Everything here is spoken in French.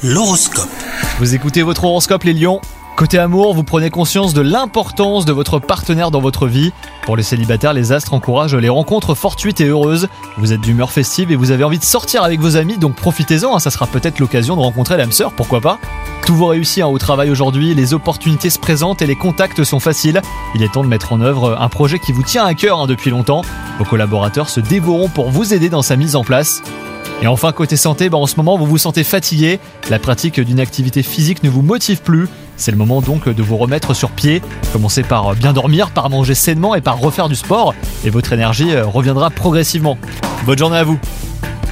L'horoscope. Vous écoutez votre horoscope les lions. Côté amour, vous prenez conscience de l'importance de votre partenaire dans votre vie. Pour les célibataires, les astres encouragent les rencontres fortuites et heureuses. Vous êtes d'humeur festive et vous avez envie de sortir avec vos amis, donc profitez-en, ça sera peut-être l'occasion de rencontrer l'âme sœur, pourquoi pas. Tout vous réussit au travail aujourd'hui, les opportunités se présentent et les contacts sont faciles. Il est temps de mettre en œuvre un projet qui vous tient à cœur depuis longtemps. Vos collaborateurs se dévoueront pour vous aider dans sa mise en place. Et enfin, côté santé, en ce moment, vous vous sentez fatigué. La pratique d'une activité physique ne vous motive plus. C'est le moment donc de vous remettre sur pied. Commencez par bien dormir, par manger sainement et par refaire du sport. Et votre énergie reviendra progressivement. Bonne journée à vous!